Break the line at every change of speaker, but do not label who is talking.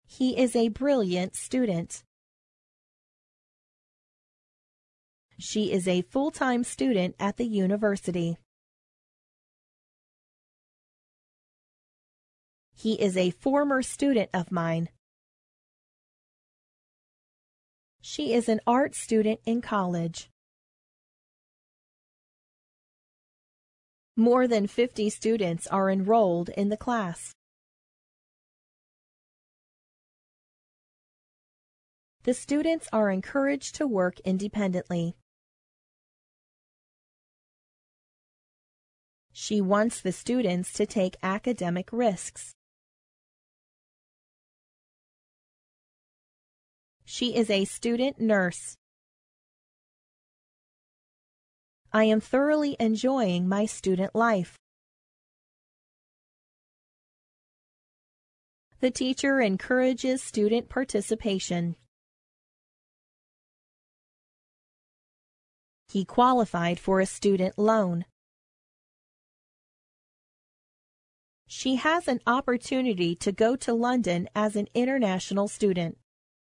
He is a brilliant student. She is a full-time student at the university. He is a former student of mine. She is an art student in college. More than 50 students are enrolled in the class. The students are encouraged to work independently. She wants the students to take academic risks. She is a student nurse. I am thoroughly enjoying my student life. The teacher encourages student participation. He qualified for a student loan. She has an opportunity to go to London as an international student.